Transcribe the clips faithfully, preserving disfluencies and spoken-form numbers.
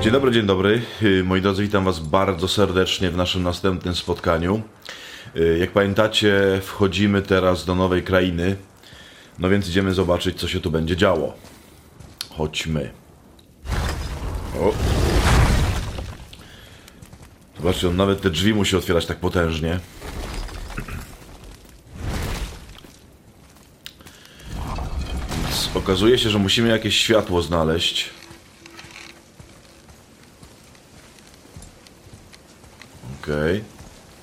Dzień dobry, dzień dobry. Moi drodzy, witam was bardzo serdecznie w naszym następnym spotkaniu. Jak pamiętacie, wchodzimy teraz do nowej krainy. No więc idziemy zobaczyć, co się tu będzie działo. Chodźmy. O. Zobaczcie, on nawet te drzwi musi otwierać tak potężnie. Więc okazuje się, że musimy jakieś światło znaleźć. Okej. Okay.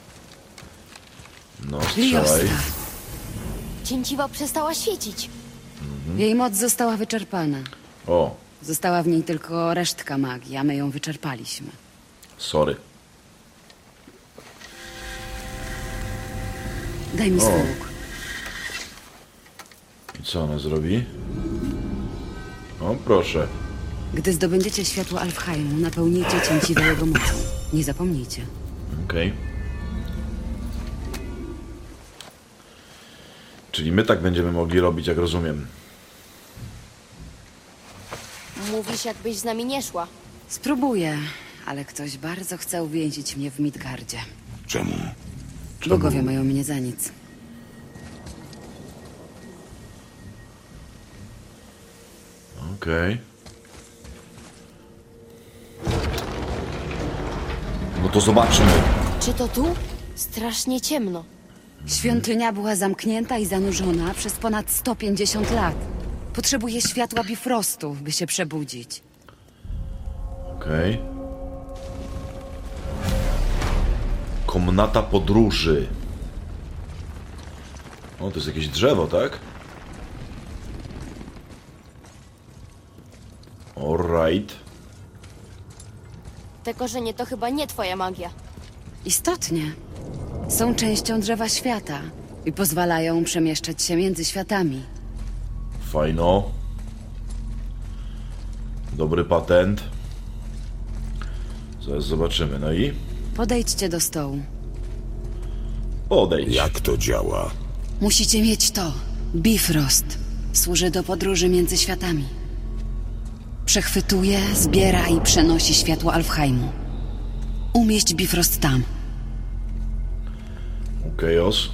No, strzelaj. Cięciwa przestała świecić. Mhm. Jej moc została wyczerpana. O. Została w niej tylko resztka magii, a my ją wyczerpaliśmy. Sorry. Daj mi swój łuk. I co ona zrobi? O, proszę. Gdy zdobędziecie światło Alfheimu, napełnijcie cięciwe jego mocą. Nie zapomnijcie. Okej. Okay. Czyli my tak będziemy mogli robić, jak rozumiem. Mówisz, jakbyś z nami nie szła. Spróbuję, ale ktoś bardzo chce uwięzić mnie w Midgardzie. Czemu? Czemu? Bogowie mają mnie za nic. Okej. Okay. No to zobaczmy. Czy to tu? Strasznie ciemno. Świątynia była zamknięta i zanurzona przez ponad sto pięćdziesiąt lat. Potrzebuje światła Bifrostu, by się przebudzić. Okej. Okay. Komnata podróży. O, to jest jakieś drzewo, tak? Alright. Te korzenie to chyba nie twoja magia. Istotnie. Są częścią drzewa świata i pozwalają przemieszczać się między światami. Fajno. Dobry patent. Zaraz zobaczymy. No i? Podejdźcie do stołu. Podejdź. Jak to działa? Musicie mieć to. Bifrost. Służy do podróży między światami. Przechwytuje, zbiera i przenosi światło Alfheimu. Umieść Bifrost tam. Okej, os.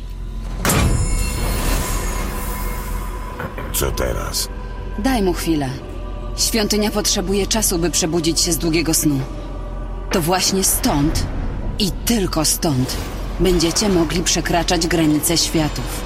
Co teraz? Daj mu chwilę. Świątynia potrzebuje czasu, by przebudzić się z długiego snu. To właśnie stąd i tylko stąd będziecie mogli przekraczać granice światów.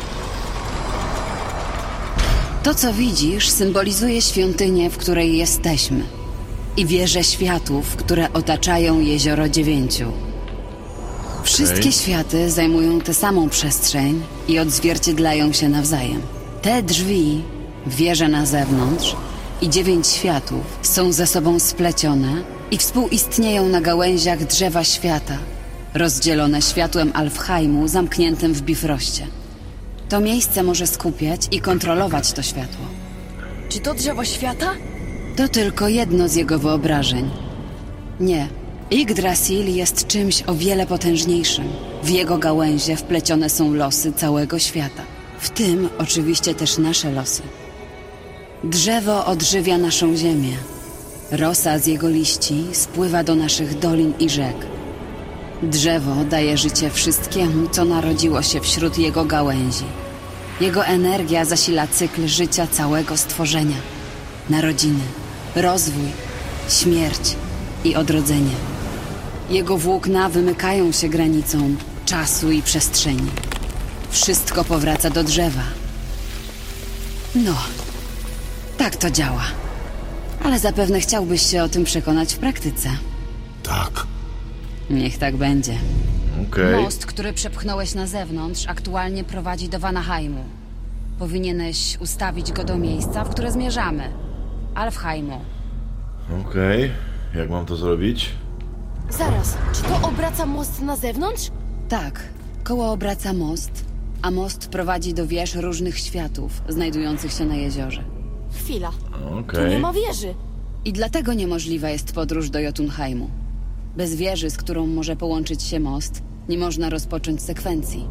To, co widzisz, symbolizuje świątynię, w której jesteśmy i wieże światów, które otaczają Jezioro Dziewięciu. Wszystkie okay. światy zajmują tę samą przestrzeń i odzwierciedlają się nawzajem. Te drzwi, wieże na zewnątrz i dziewięć światów są ze sobą splecione i współistnieją na gałęziach drzewa świata, rozdzielone światłem Alfheimu zamkniętym w Bifroście. To miejsce może skupiać i kontrolować to światło. Czy to drzewo świata? To tylko jedno z jego wyobrażeń. Nie. Yggdrasil jest czymś o wiele potężniejszym. W jego gałęzie wplecione są losy całego świata. W tym oczywiście też nasze losy. Drzewo odżywia naszą ziemię. Rosa z jego liści spływa do naszych dolin i rzek. Drzewo daje życie wszystkiemu, co narodziło się wśród jego gałęzi. Jego energia zasila cykl życia całego stworzenia. Narodziny, rozwój, śmierć i odrodzenie. Jego włókna wymykają się granicom czasu i przestrzeni. Wszystko powraca do drzewa. No, tak to działa. Ale zapewne chciałbyś się o tym przekonać w praktyce. Tak. Niech tak będzie. Okay. Most, który przepchnąłeś na zewnątrz, aktualnie prowadzi do Vanaheimu. Powinieneś ustawić go do miejsca, w które zmierzamy. Alfheimu. Okej. Okay. Jak mam to zrobić? Zaraz, czy to obraca most na zewnątrz? Tak. Koło obraca most, a most prowadzi do wież różnych światów, znajdujących się na jeziorze. Chwila. Okay. Tu nie ma wieży. I dlatego niemożliwa jest podróż do Jotunheimu. Bez wieży, z którą może połączyć się most, nie można rozpocząć sekwencji.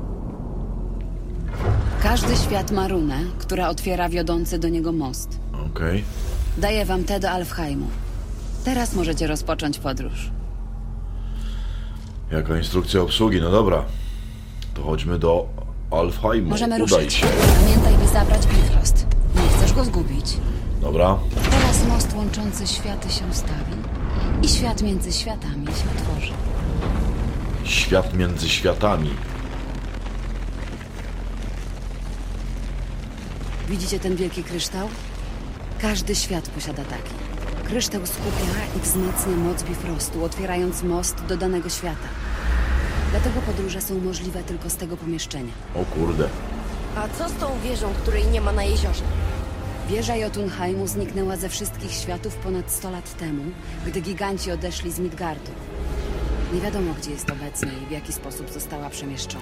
Każdy świat ma runę, która otwiera wiodący do niego most. Okej. Okay. Daję wam tę do Alfheimu. Teraz możecie rozpocząć podróż. Jaka instrukcja obsługi? No dobra. To chodźmy do Alfheimu. Możemy Udaj ruszyć. się. Pamiętaj, by zabrać Bifrost. Nie chcesz go zgubić. Dobra. Teraz most łączący światy się stawi i świat między światami się tworzy. Świat między światami. Widzicie ten wielki kryształ? Każdy świat posiada taki. Kryształ skupia i wzmacnia moc Bifrostu, otwierając most do danego świata. Dlatego podróże są możliwe tylko z tego pomieszczenia. O kurde. A co z tą wieżą, której nie ma na jeziorze? Wieża Jotunheimu zniknęła ze wszystkich światów ponad sto lat temu, gdy giganci odeszli z Midgardu. Nie wiadomo, gdzie jest obecnie i w jaki sposób została przemieszczona.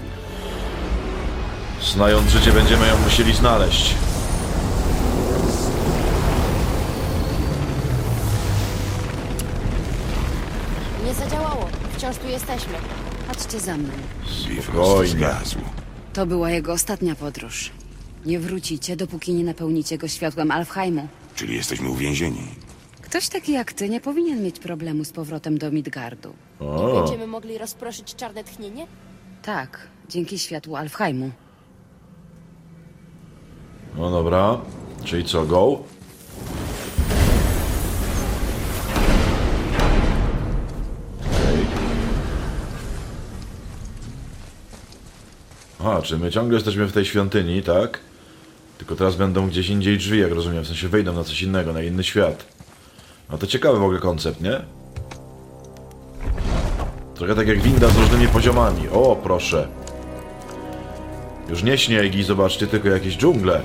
Znając życie, będziemy ją musieli znaleźć. Nie zadziałało. Wciąż tu jesteśmy. Chodźcie za mną. Bifrost Spokojnie. zgasł. To była jego ostatnia podróż. Nie wrócicie, dopóki nie napełnicie go światłem Alfheimu. Czyli jesteśmy uwięzieni. Ktoś taki jak ty nie powinien mieć problemu z powrotem do Midgardu. O, Będziemy mogli rozproszyć czarne tchnienie? Tak, dzięki światłu Alfheimu. no dobra. Czyli co, go? Okej. Aha, czy my ciągle jesteśmy w tej świątyni, tak? Tylko teraz będą gdzieś indziej drzwi, jak rozumiem. W sensie wejdą na coś innego, na inny świat. No to ciekawy w ogóle koncept, nie? Trochę tak jak winda z różnymi poziomami. O, proszę. Już nie śniegi, zobaczcie, tylko jakieś dżungle.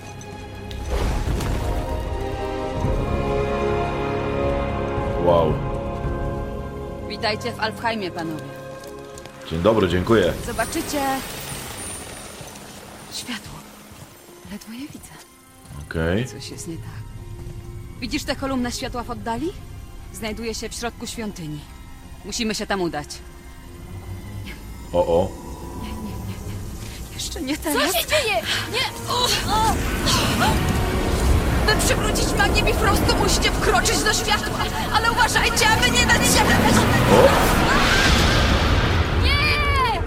Wow. Witajcie w Alfheimie, panowie. Dzień dobry, dziękuję. Zobaczycie... światło. Ledwo je widzę. Okej. Coś jest nie tak. Widzisz tę kolumnę światła w oddali? Znajduje się w środku świątyni. Musimy się tam udać. O, o. Jeszcze nie Co teraz. się dzieje? Nie! By przywrócić magię Bifrostu, musicie wkroczyć do światła, ale uważajcie, aby nie dać się... O! Nie!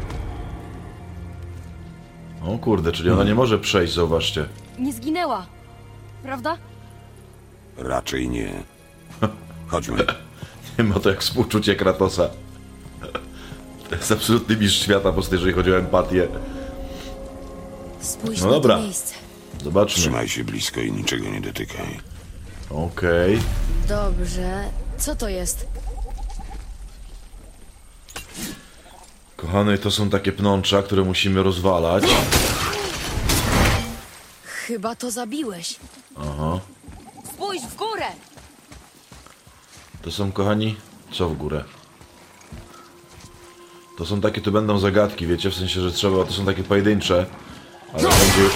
O kurde, czyli ona nie może przejść, zauważcie. Nie zginęła. Prawda? Raczej nie. Chodźmy. Nie ma to jak współczucie Kratosa. To jest absolutny mistrz świata, po prostu jeżeli chodzi o empatię. Spójrz No na dobra. to miejsce. Zobaczmy. Trzymaj się blisko i niczego nie dotykaj. Okej. Dobrze. Co to jest? Kochany, to są takie pnącza, które musimy rozwalać. Chyba to zabiłeś. Aha. Spójrz w górę! To są, kochani, co w górę? To są takie, tu będą zagadki, wiecie, w sensie, że trzeba, to są takie pojedyncze, ale będzie...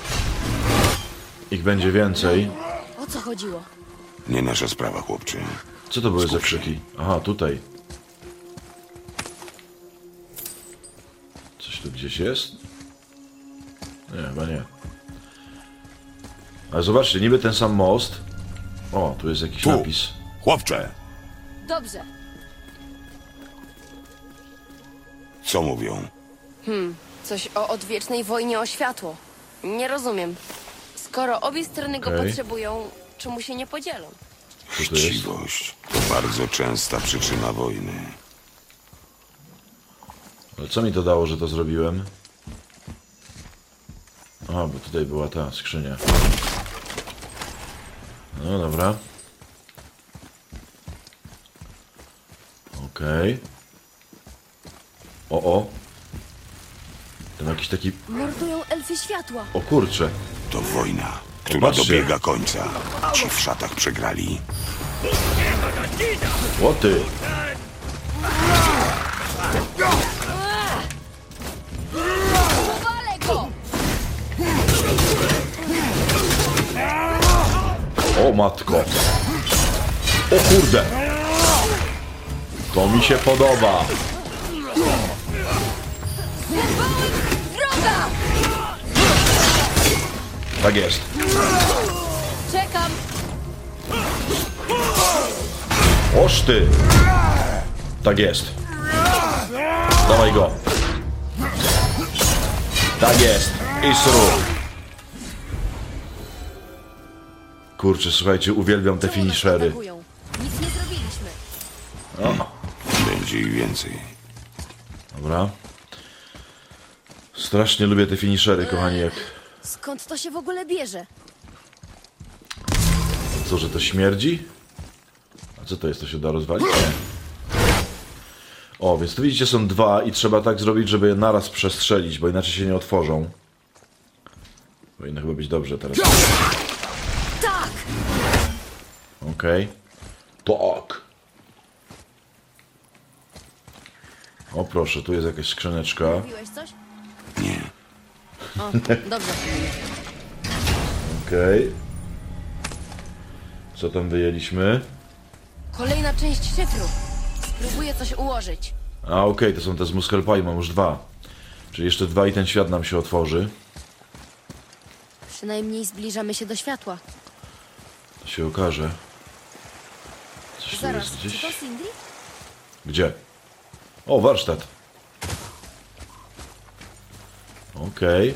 Ich będzie więcej. O co chodziło? Nie nasza sprawa, chłopcze. Co to były za Skup się. krzyki? Aha, tutaj. Coś tu gdzieś jest? Nie, chyba nie. Ale zobaczcie, niby ten sam most. O, tu jest jakiś Tu. napis. Chłopcze! Dobrze. Co mówią? Coś o odwiecznej wojnie o światło. Nie rozumiem. Skoro obie strony go Okej. potrzebują, czemu się nie podzielą? Co to jest? Chciwość to bardzo częsta przyczyna wojny. Ale co mi to dało, że to zrobiłem? Aha, bo tutaj była ta skrzynia. No dobra. Okej. O, o. Ten jakiś taki... Mordują elfy światła. O kurcze. To wojna, która Zobaczcie. dobiega końca. Ci w szatach przegrali. Łoty. Powalę go! O matko. O kurde. To mi się podoba. Droga! Tak jest. Czekam! Oż ty! Tak jest. Dawaj go. Tak jest. I sru. Kurczę, słuchajcie, uwielbiam te Czemu nas finishery. atakują? Nic nie zrobiliśmy. Będzie ich więcej. Dobra. Strasznie lubię te finishery, kochani, jak... Skąd to się w ogóle bierze? Co, że to śmierdzi? A co to jest? To się da rozwalić? Nie. O, więc tu widzicie, są dwa i trzeba tak zrobić, żeby je naraz przestrzelić, bo inaczej się nie otworzą. Powinno chyba być dobrze teraz. Tak! Okej. Tak. O proszę, tu jest jakaś skrzyneczka. Mówiłeś coś? Nie. O, dobrze. Okej. Co tam wyjęliśmy? Kolejna część szyfru. Spróbuję coś ułożyć. A okej, to są te z Muskelpie, mam już dwa. Czyli jeszcze dwa i ten świat nam się otworzy. Przynajmniej zbliżamy się do światła. To się okaże. Coś tu Zaraz, jest czy gdzieś. to Cindy? Gdzie? O, warsztat. Okej.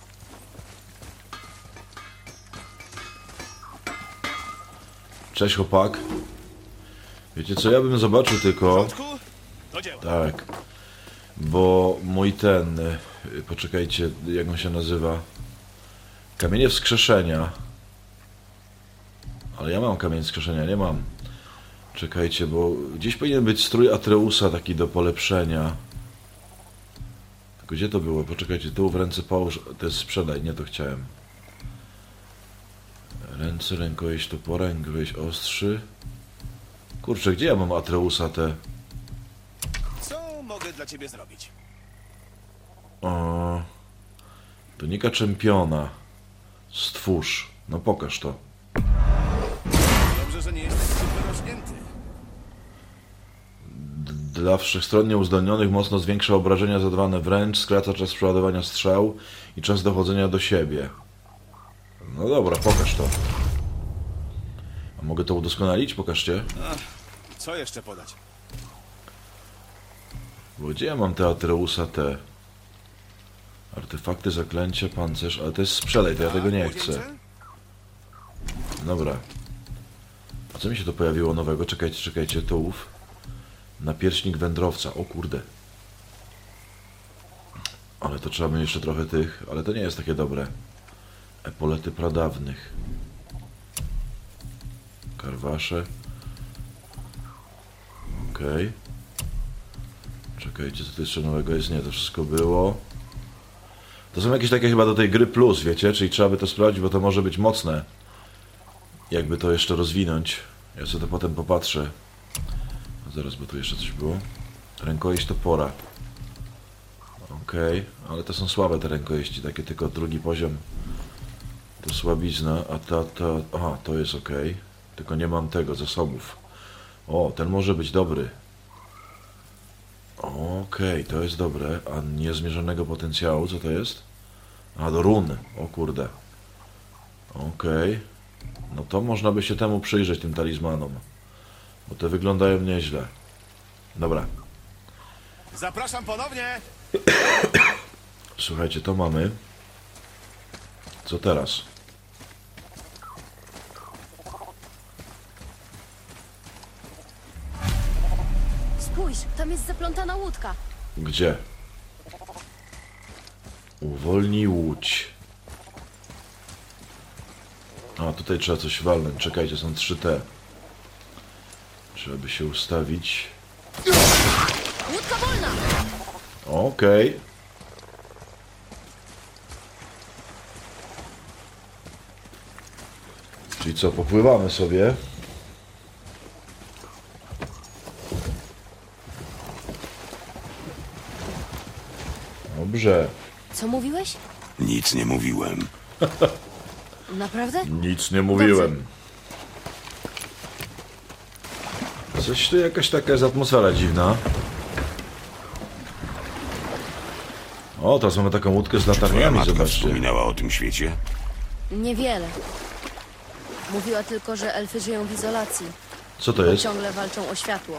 Cześć, chłopak. Wiecie co, ja bym zobaczył tylko... Tak. Bo mój ten... y, Poczekajcie, jak on się nazywa? Kamienie wskrzeszenia. Ale ja mam kamień wskrzeszenia, nie mam. Czekajcie, bo gdzieś powinien być strój Atreusa taki do polepszenia. Tylko gdzie to było? Poczekajcie, tu w ręce połóż... To jest sprzedaj, nie to chciałem. Ręce, rękojeść topora, rękojeść ostrzy. Kurczę, gdzie ja mam Atreusa te... Co mogę dla ciebie zrobić? O... Tunika czempiona. Stwórz. No pokaż to. Dobrze, że nie jesteś super rośnięty. Dla wszechstronnie uzdolnionych mocno zwiększa obrażenia zadawane wręcz, skraca czas przeładowania strzał i czas dochodzenia do siebie. No dobra, pokaż to. A mogę to udoskonalić? Pokażcie. Co jeszcze podać? Bo gdzie ja mam te Atreusa te? Artefakty, zaklęcie, pancerz, ale to jest sprzedaj, to ja tego nie chcę. Dobra. A co mi się to pojawiło nowego? Czekajcie, czekajcie, to ów. Napierśnik wędrowca, o kurde. Ale to trzeba mieć jeszcze trochę tych, ale to nie jest takie dobre. Epolety pradawnych. Karwasze. Okej. Okay. Czekajcie, co tu jeszcze nowego jest? Nie, to wszystko było. To są jakieś takie chyba do tej gry plus, wiecie? Czyli trzeba by to sprawdzić, bo to może być mocne. Jakby to jeszcze rozwinąć. Ja sobie to potem popatrzę. Zaraz, bo tu jeszcze coś było. Rękojeść topora. Okej, okay. Ale to są słabe te rękojeści, takie tylko drugi poziom. To słabizna, a ta, ta... Aha, to jest ok. Tylko nie mam tego, zasobów. O, ten może być dobry. Okej, okay, to jest dobre. A niezmierzonego potencjału, co to jest? A, do run. O kurde. Okej. Okay. No to można by się temu przyjrzeć, tym talizmanom. Bo te wyglądają nieźle. Dobra. Zapraszam ponownie! Słuchajcie, to mamy. Co teraz? Spójrz, tam jest zaplątana łódka. Gdzie? Uwolnij łódź. A, tutaj trzeba coś walnąć. Czekajcie, są trzy te. Trzeba by się ustawić. Łódka wolna! Okej. Okay. Czyli co, popływamy sobie. Dobrze. Co mówiłeś? Nic nie mówiłem. Naprawdę? Nic nie mówiłem. Coś tu jakaś taka jest atmosfera dziwna. O, teraz mamy taką łódkę z Twoja latarniami, matka zobaczcie. wspominała o tym świecie? Niewiele. Mówiła tylko, że elfy żyją w izolacji. Co to jest? Ciągle walczą o światło.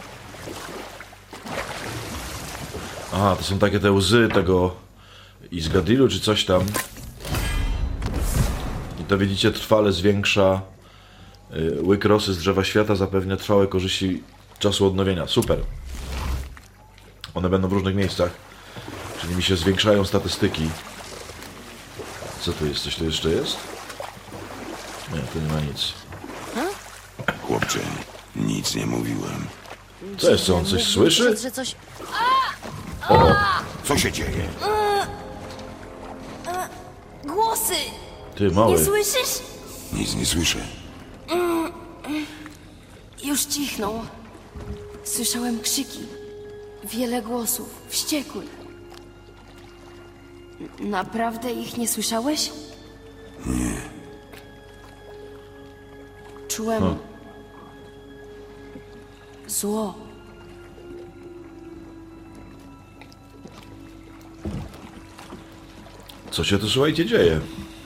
Aha, to są takie te łzy tego Izgadilu czy coś tam. I to widzicie trwale zwiększa y, łyk rosy z drzewa świata, zapewnia trwałe korzyści czasu odnowienia. Super. One będą w różnych miejscach, czyli mi się zwiększają statystyki. Co tu jest? Coś tu jeszcze jest? Nie, tu nie ma nic. Chłopcze, nic nie mówiłem. Co jest? Co on coś słyszy? Że coś... Co się dzieje? Głosy! Ty, mały. Nie słyszysz? Nic nie słyszę. Już cichną. Słyszałem krzyki. Wiele głosów. Wściekłych. N- Naprawdę ich nie słyszałeś? Nie. Czułem... No. Zło. Co się tu, słuchajcie, dzieje?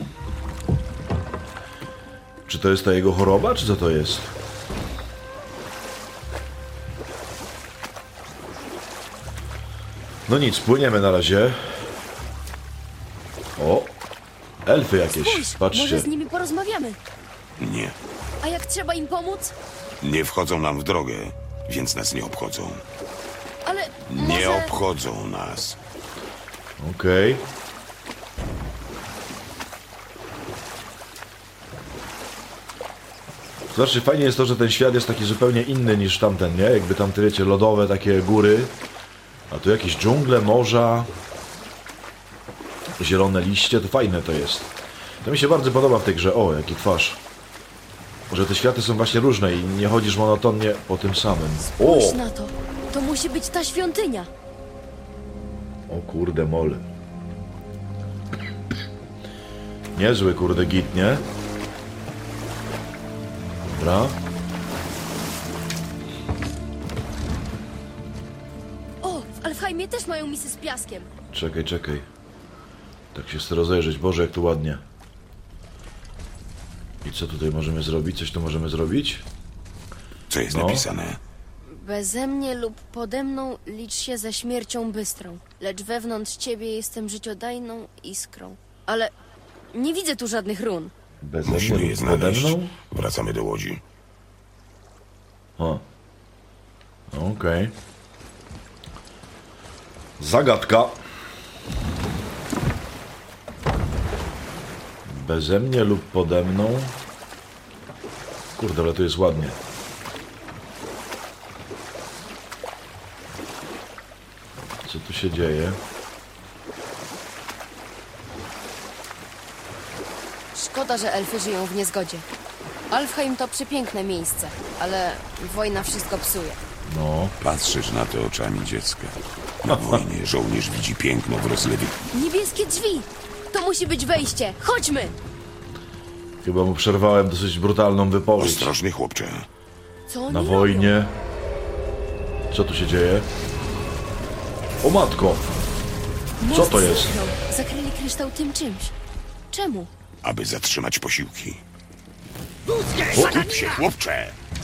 Czy to jest ta jego choroba, czy co to jest? No nic, płyniemy na razie. O! Elfy jakieś, Spójrz, patrzcie. może z nimi porozmawiamy. Nie. A jak trzeba im pomóc? Nie wchodzą nam w drogę, więc nas nie obchodzą. Ale Nie może... obchodzą nas. Okej. Znaczy, fajnie jest to, że ten świat jest taki zupełnie inny niż tamten, nie? Jakby tamte, wiecie, lodowe takie góry. A tu jakieś dżungle, morza, zielone liście, to fajne to jest. To mi się bardzo podoba w tej grze. O, jaki twarz. Że te światy są właśnie różne i nie chodzisz monotonnie po tym samym. O! Spójrz na to. To musi być ta świątynia. O kurde mol. Niezły kurde git, nie? Dobra. O, w Alfheimie też mają misy z piaskiem. Czekaj, czekaj. Tak się chcę rozejrzeć. Boże, jak tu ładnie. I co tutaj możemy zrobić? Coś tu możemy zrobić? Co jest No. napisane? Beze mnie lub pode mną licz się ze śmiercią bystrą, lecz wewnątrz ciebie jestem życiodajną iskrą. Ale nie widzę tu żadnych run. Bez Musimy je mnie pode znaleźć. mną? Wracamy do łodzi. O. Okej. Zagadka. Beze mnie lub pode mną. Kurde, ale tu jest ładnie. Co tu się dzieje? Szkoda, że elfy żyją w niezgodzie. Alfheim to przepiękne miejsce, ale wojna wszystko psuje. No. Patrzysz na to oczami dziecka. Na wojnie żołnierz widzi piękno w rozlewie. Niebieskie drzwi! To musi być wejście! Chodźmy! Chyba mu przerwałem dosyć brutalną wypowiedź. Ostrożny chłopcze. Co oni Na robią? wojnie. Co tu się dzieje? O matko! Co Most to jest? zniknął. Zakryli kryształ tym czymś. Czemu? Aby zatrzymać posiłki. O, Skup się, chłopcze!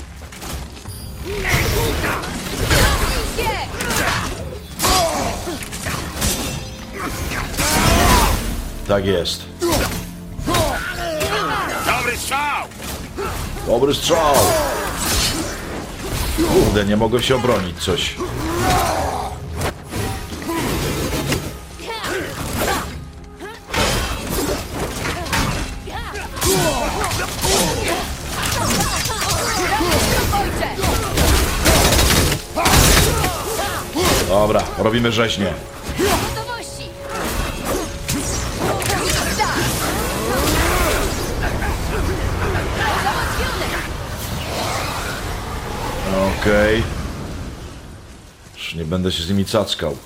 tak jest. Dobry strzał! Dobry strzał! Kurde, nie mogę się obronić coś. Dobra, robimy rzeźnię. Gotowości! Okej. Już nie będę się z nimi cackał.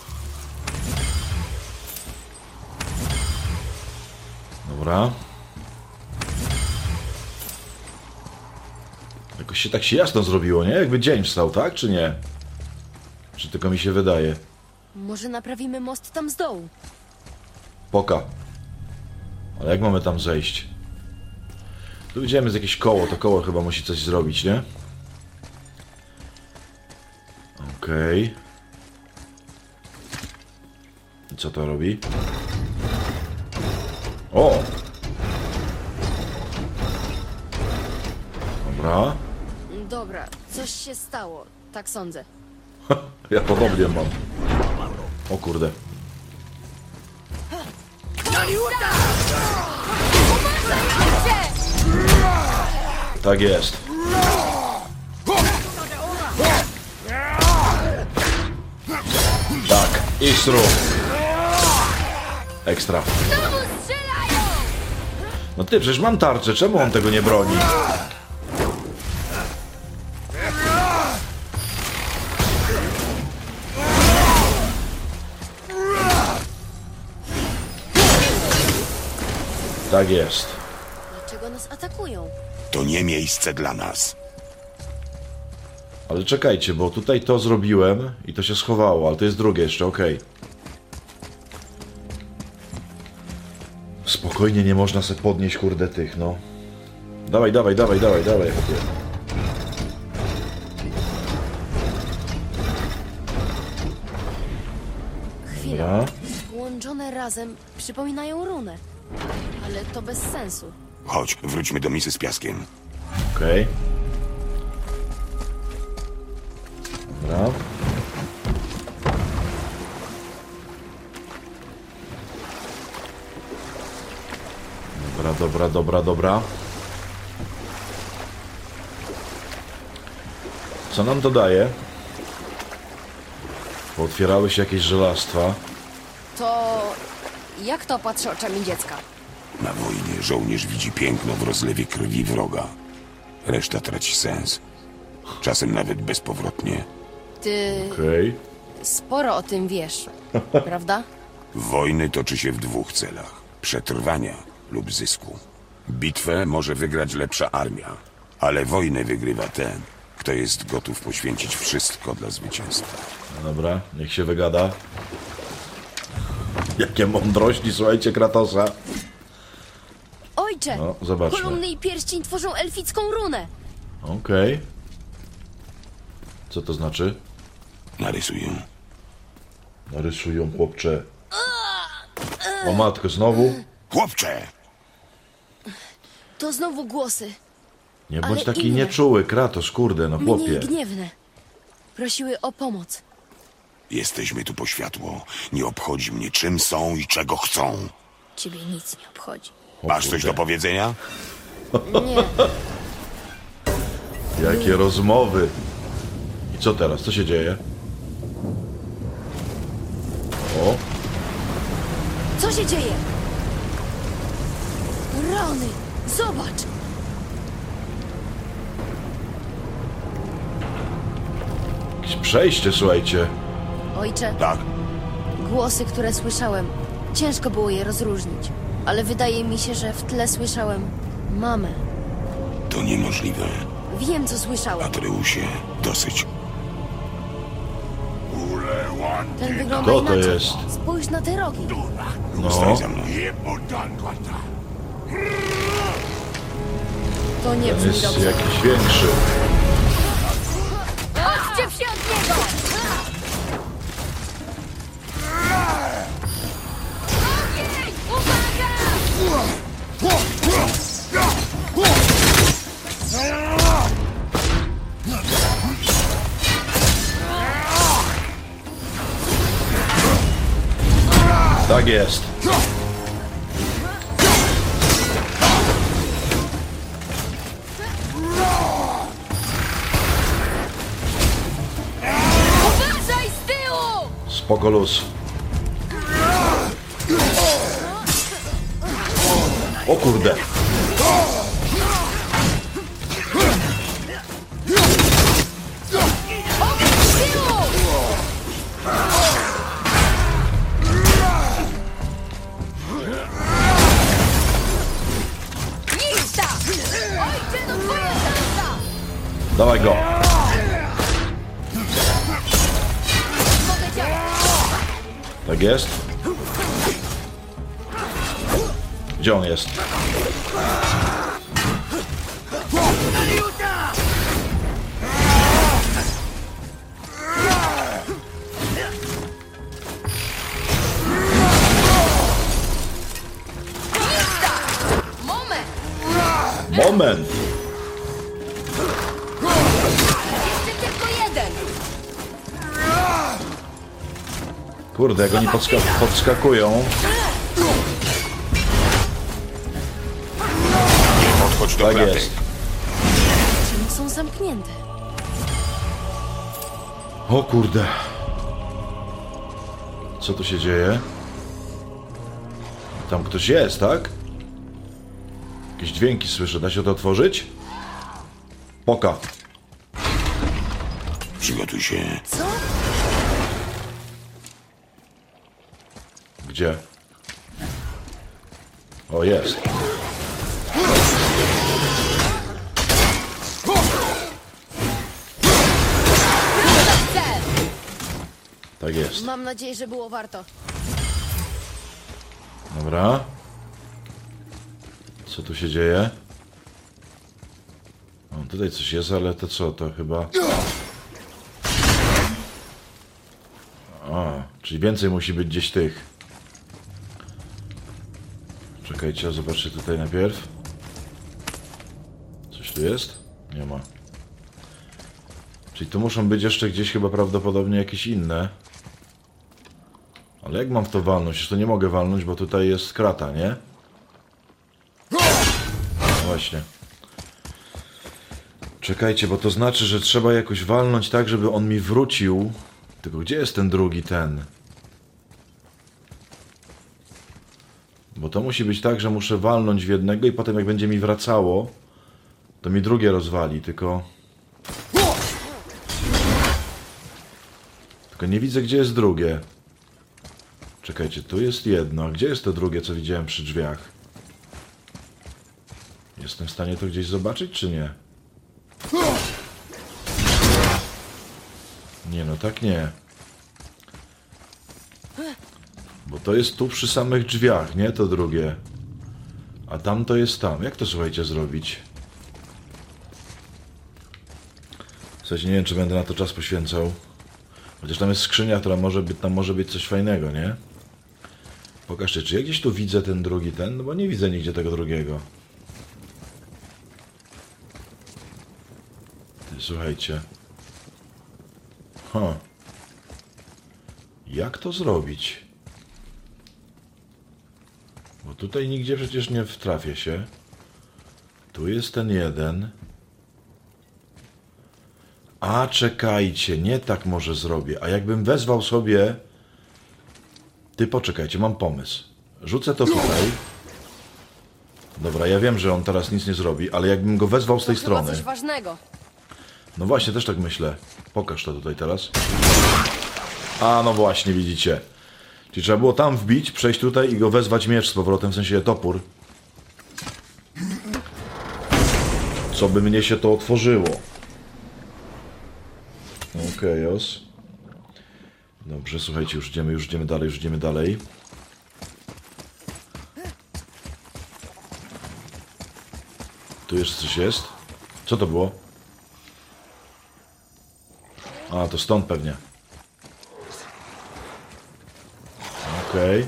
Dobra. Jakoś się tak się jasno zrobiło, nie? Jakby dzień wstał, tak? Czy nie? Czy tylko mi się wydaje? Może naprawimy most tam z dołu? Poka. Ale jak mamy tam zejść? Tu idziemy z jakieś koło, to koło chyba musi coś zrobić, nie? Okej. I co to robi? O! Dobra. Dobra, coś się stało. Tak sądzę. Ja podobnie mam. O kurde. Tak jest. Tak, i stru. Ekstra. No ty, przecież mam tarczę, czemu on tego nie broni? Tak jest. Dlaczego nas atakują? To nie miejsce dla nas. Ale czekajcie, bo tutaj to zrobiłem i to się schowało, ale to jest drugie jeszcze, okej. Spokojnie, nie można sobie podnieść, kurde, tych, no. Dawaj, dawaj, dawaj, dawaj, dawaj, chłopie. Chwila. Dobra. Połączone razem przypominają runę. Ale to bez sensu. Chodź, wróćmy do misy z piaskiem. Okej. Dobra. Dobra, dobra, dobra, dobra. Co nam to daje? Pootwierały się jakieś żelastwa. To... jak to patrzy oczami dziecka? Na wojnie żołnierz widzi piękno w rozlewie krwi wroga. Reszta traci sens. Czasem nawet bezpowrotnie. Ty Okej. sporo o tym wiesz, prawda? Wojny toczy się w dwóch celach. Przetrwania lub zysku. Bitwę może wygrać lepsza armia, ale wojnę wygrywa ten, kto jest gotów poświęcić wszystko dla zwycięstwa. No dobra, niech się wygada. Jakie mądrości, słuchajcie, Kratosa. Ojcze! No, zobaczmy. Kolumny i pierścień tworzą elficką runę. Okej. Co to znaczy? Narysuję. Narysują, chłopcze. O matko, znowu? Chłopcze! To znowu głosy. Nie bądź Ale taki inne. nieczuły, Kratos, kurde, no Mniej chłopie. gniewne. Prosiły o pomoc. Jesteśmy tu po światło. Nie obchodzi mnie, czym są i czego chcą. Ciebie nic nie obchodzi. O Masz coś kurde. do powiedzenia? Nie, Jakie rozmowy. I co teraz? Co się dzieje? O, co się dzieje? Rany! Zobacz! jakieś przejście, słuchajcie. Ojcze, Tak. głosy, które słyszałem, ciężko było je rozróżnić. Ale wydaje mi się, że w tle słyszałem mamę. To niemożliwe. Wiem, co słyszałem. Atreusie, dosyć. Ten wygląda Kto to inaczej. jest? Spójrz na te rogi. No, Staj za mną. To nie ten brzmi jest dobrze. jakiś większy. Odczep się od niego! Ogień! Uwaga! Tak jest. Uważaj z tyłu! Spoko luz. O kurde. Z tyłu! Lista! Ojcze, to twoja szansa! Dawaj go. Mogę działać! Tak jest. Gdzie on jest? Moment! Jeszcze tylko jeden! Kurde, jak oni podska podskakują. Nie podchodź do Tak kratek. jest. Drzwi są zamknięte. O kurde. Co tu się dzieje? Tam ktoś jest, tak? Jakieś dźwięki słyszę. Da się to otworzyć? Poka. Przygotuj się. Co? Gdzie? O, jest. Cel! Tak jest. Mam nadzieję, że było warto. Dobra. Co tu się dzieje? O, tutaj coś jest, ale to co? To chyba... A, czyli więcej musi być gdzieś tych. Czekajcie, zobaczcie tutaj najpierw. Coś tu jest? Nie ma. Czyli tu muszą być jeszcze gdzieś chyba prawdopodobnie jakieś inne. Ale jak mam w to walnąć? Już to nie mogę walnąć, bo tutaj jest krata, nie? No właśnie. Czekajcie, bo to znaczy, że trzeba jakoś walnąć tak, żeby on mi wrócił. Tylko gdzie jest ten drugi ten? Bo to musi być tak, że muszę walnąć w jednego i potem jak będzie mi wracało, to mi drugie rozwali, tylko... Tylko nie widzę, gdzie jest drugie. Czekajcie, tu jest jedno. A gdzie jest to drugie, co widziałem przy drzwiach? Jestem w stanie to gdzieś zobaczyć, czy nie? Nie, no tak nie. Bo to jest tu przy samych drzwiach, nie? To drugie. A tam to jest tam. Jak to, słuchajcie, zrobić? Słuchajcie, nie wiem, czy będę na to czas poświęcał. Chociaż tam jest skrzynia, która może być, tam może być coś fajnego, nie? Pokażcie, czy ja gdzieś tu widzę ten drugi ten? No bo nie widzę nigdzie tego drugiego. Ty, słuchajcie. Ha. Jak to zrobić? Bo tutaj nigdzie przecież nie wtrafię się. Tu jest ten jeden. A czekajcie, nie tak może zrobię. A jakbym wezwał sobie... Ty poczekajcie, mam pomysł. Rzucę to tutaj. Dobra, ja wiem, że on teraz nic nie zrobi, ale jakbym go wezwał z tej To chyba strony... coś ważnego. No właśnie, też tak myślę. Pokaż to tutaj teraz. A, no właśnie, widzicie. Czyli trzeba było tam wbić, przejść tutaj i go wezwać miecz z powrotem, w sensie topór. Co by mnie się to otworzyło. Okej, okay, os. Dobrze, słuchajcie, już idziemy, już idziemy dalej, już idziemy dalej. Tu jeszcze coś jest. Co to było? A, to stąd pewnie. Okej.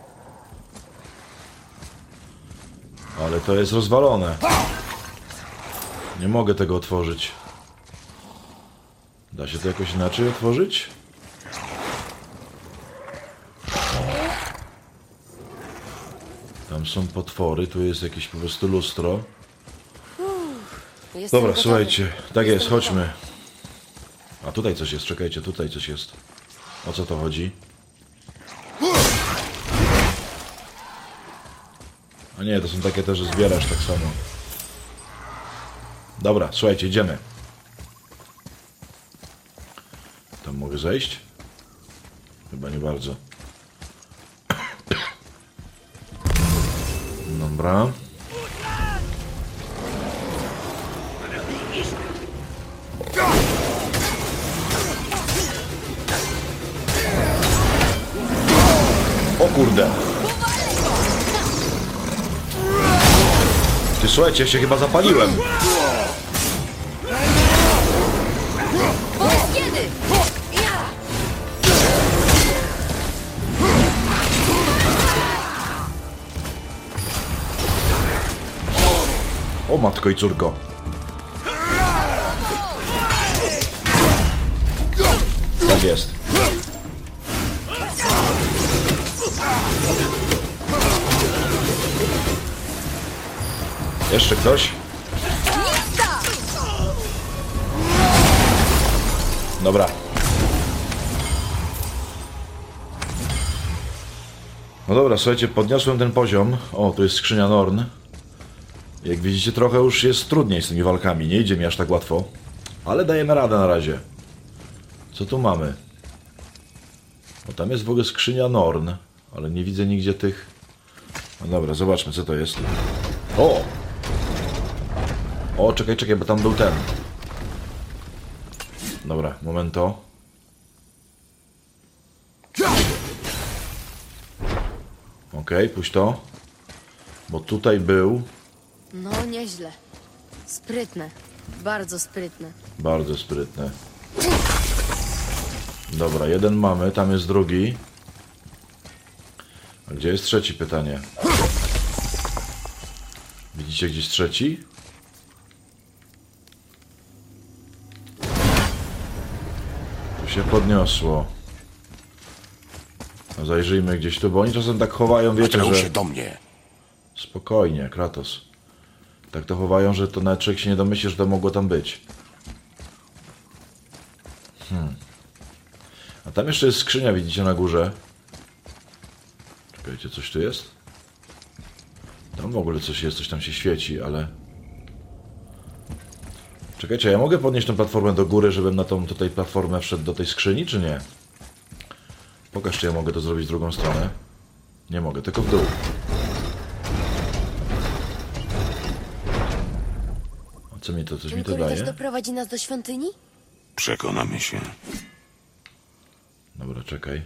Okay. Ale to jest rozwalone. Nie mogę tego otworzyć. Da się to jakoś inaczej otworzyć? Tam są potwory, tu jest jakieś po prostu lustro. Jestem Dobra, gotowy. słuchajcie, tak jest, chodźmy. A tutaj coś jest, czekajcie, tutaj coś jest. O co to chodzi? A nie, to są takie też, że zbierasz tak samo. Dobra, słuchajcie, idziemy. Tam mogę zejść? Chyba nie bardzo. Dobra. O kurde. Ty, słuchajcie, ja się chyba zapaliłem. Powiedz kiedy! Ja! O matko i córko. Tak jest. Jeszcze ktoś? Dobra. No dobra, słuchajcie, podniosłem ten poziom. O, to jest skrzynia Norn. Jak widzicie, trochę już jest trudniej z tymi walkami. Nie idzie mi aż tak łatwo. Ale dajemy radę na razie. Co tu mamy? O, tam jest w ogóle skrzynia Norn. Ale nie widzę nigdzie tych... No dobra, zobaczmy, co to jest. O! O, czekaj, czekaj, bo tam był ten. Dobra, momento. Okej, okay, puść to. Bo tutaj był... No, nieźle. Sprytne. Bardzo sprytne. Bardzo sprytne. Dobra, jeden mamy, tam jest drugi. A gdzie jest trzeci, pytanie? Widzicie gdzieś trzeci? Tu się podniosło. No zajrzyjmy gdzieś tu, bo oni czasem tak chowają, wiecie, Wtrął że... się do mnie. Spokojnie, Kratos. Tak to chowają, że to nawet człowiek się nie domyśli, że to mogło tam być. Hmm. A tam jeszcze jest skrzynia, widzicie, na górze. Czekajcie, coś tu jest? Tam w ogóle coś jest, coś tam się świeci, ale... Czekajcie, ja mogę podnieść tę platformę do góry, żebym na tą tutaj platformę wszedł do tej skrzyni, czy nie? Pokaż, czy ja mogę to zrobić w drugą stronę. Nie mogę, tylko w dół. A co mi to, coś Ten mi to korytarz daje? doprowadzi nas do świątyni? Przekonamy się. Dobra, czekaj.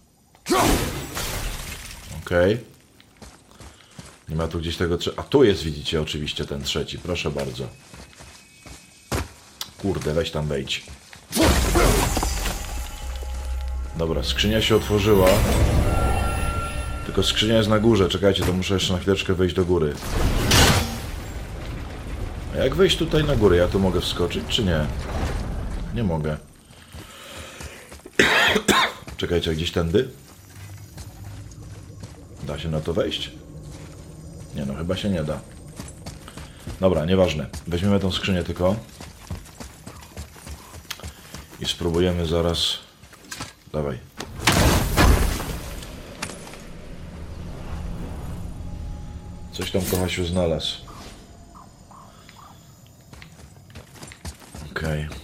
Okej. Okay. Nie ma tu gdzieś tego... Trze- A tu jest, widzicie, oczywiście ten trzeci. Proszę bardzo. Kurde, weź tam wejdź. Dobra, skrzynia się otworzyła. Tylko skrzynia jest na górze. Czekajcie, to muszę jeszcze na chwileczkę wejść do góry. A jak wejść tutaj na górę? Ja tu mogę wskoczyć, czy nie? Nie mogę. Czekajcie, gdzieś tędy? Da się na to wejść? Nie no, chyba się nie da. Dobra, nieważne. Weźmiemy tą skrzynię tylko. I spróbujemy zaraz... Dawaj. Coś tam Kohasiu znalazł. Okej. Okay.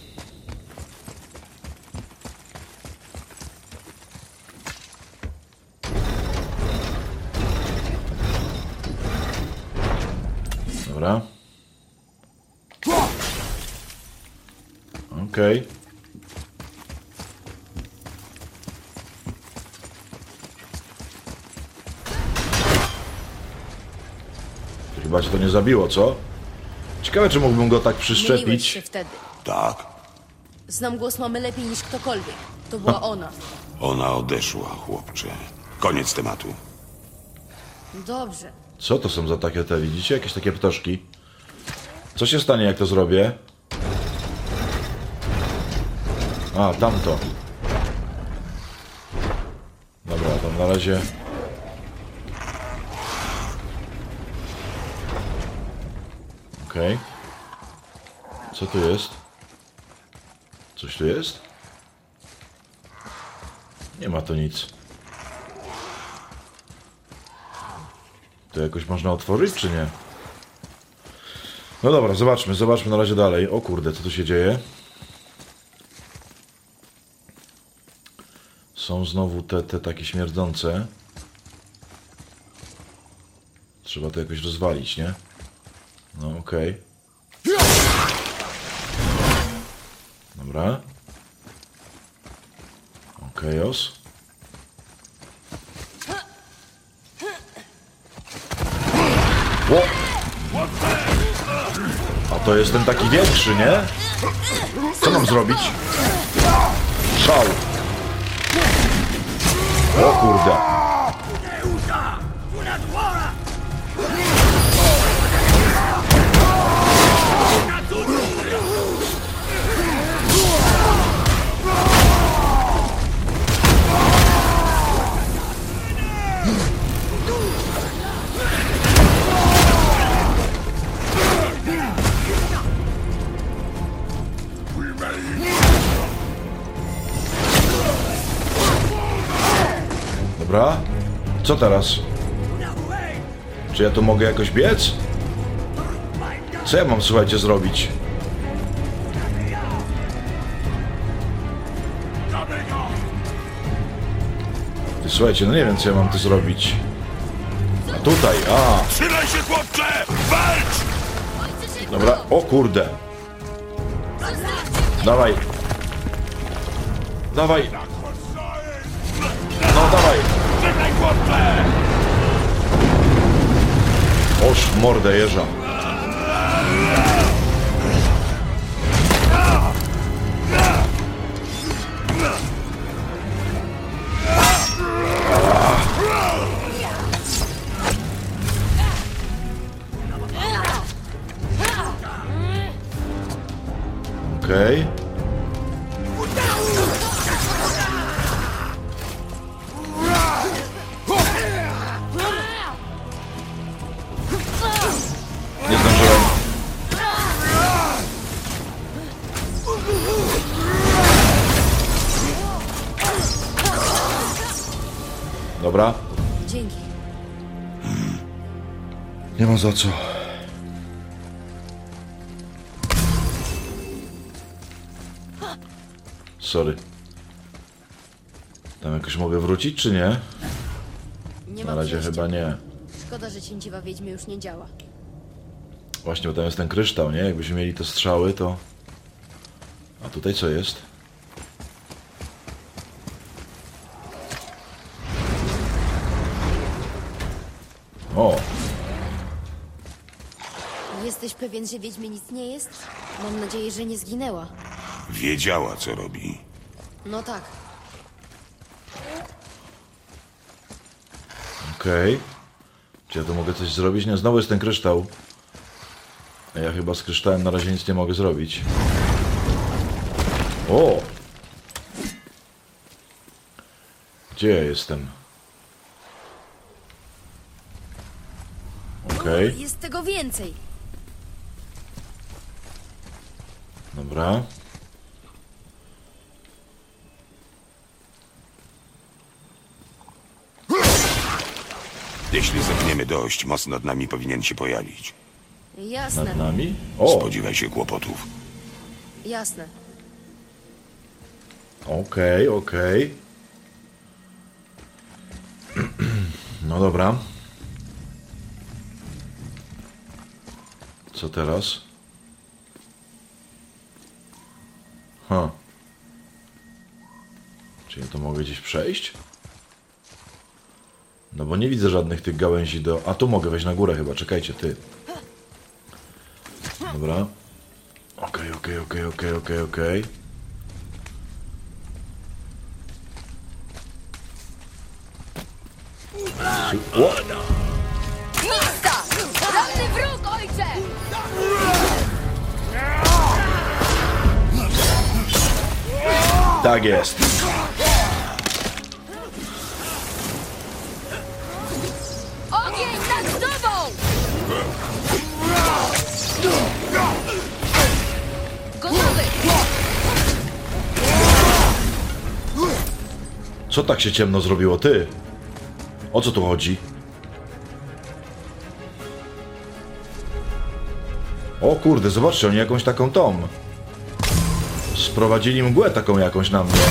Dobra. Okej. Okay. Chyba cię to nie zabiło, co? Ciekawe, czy mógłbym go tak Myliłeś przyczepić. się wtedy. Tak, Znam głos mamy lepiej niż ktokolwiek. To była ona. ona odeszła, chłopcze. Koniec tematu. Dobrze. Co to są za takie te, widzicie? Jakieś takie ptoszki. Co się stanie, jak to zrobię? A, tamto. Dobra, tam na razie... Okej. Okay. Co tu jest? Coś tu jest? Nie ma tu nic. To jakoś można otworzyć, czy nie? No dobra, zobaczmy, zobaczmy na razie dalej. O kurde, co tu się dzieje? Są znowu te, te takie śmierdzące. Trzeba to jakoś rozwalić, nie? No okej. Okay. Dobra. Okejos. O! A to jest ten taki większy, nie? Co mam zrobić? Szał. O kurde. Co teraz? Czy ja tu mogę jakoś biec? Co ja mam, słuchajcie, zrobić? Ty, słuchajcie, no nie wiem, co ja mam tu zrobić. A tutaj, a! Trzymaj się, chłopcze! Walcz! Dobra, o kurde! Dawaj! Dawaj! No, dawaj! Czekaj, chłopcze! Oż w mordę jeża. Okej. Okay. Nie zdążyłem. Dobra. Dzięki. Nie ma za co. Sorry. Tam jakoś mogę wrócić, czy nie? Nie Na mam razie przejścia. chyba nie. Szkoda, że cięciwa wiedźmy już nie działa. Właśnie, bo tam jest ten kryształ, nie? Jakbyśmy mieli te strzały, to... A tutaj co jest? O! Jesteś pewien, że wiedźmie nic nie jest? Mam nadzieję, że nie zginęła. Wiedziała, co robi. No tak. Okej. Czy ja tu mogę coś zrobić? Nie, znowu jest ten kryształ. A ja chyba z kryształem na razie nic nie mogę zrobić. O! Gdzie ja jestem? Okej, Jest tego więcej. dobra. Jeśli zepniemy dość, most nad nami powinien się pojawić. Jasne, Nad nami? O! Spodziewaj się kłopotów. jasne. Okej, okej. No dobra. Co teraz? Ha. Czy ja to mogę gdzieś przejść? No bo nie widzę żadnych tych gałęzi do... A tu mogę wejść na górę chyba, czekajcie, ty. Dobra. Okej, okej, okej, okej, okej, okej. Su- o! Mista! Ranny wróg, ojcze! Tak jest. Ogień nad tobą! Gotowy! Co tak się ciemno zrobiło, ty? O co tu chodzi? O kurde, zobaczcie, oni jakąś taką tą. Sprowadzili mgłę taką jakąś na mnie.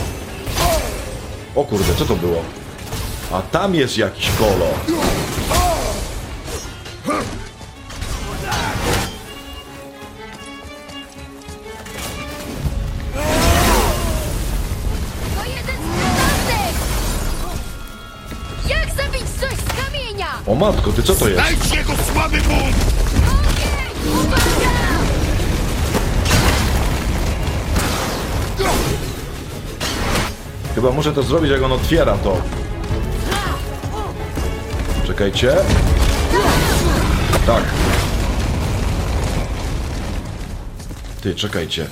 O kurde, co to było? A tam jest jakiś kolo. To jeden z przydawnych! Jak zabić coś z kamienia? O matko, ty co to jest? Znajdź jego słaby punkt! Ogień! Uwaga! Chyba muszę to zrobić, jak on otwiera to. Czekajcie. Tak. Ty, czekajcie.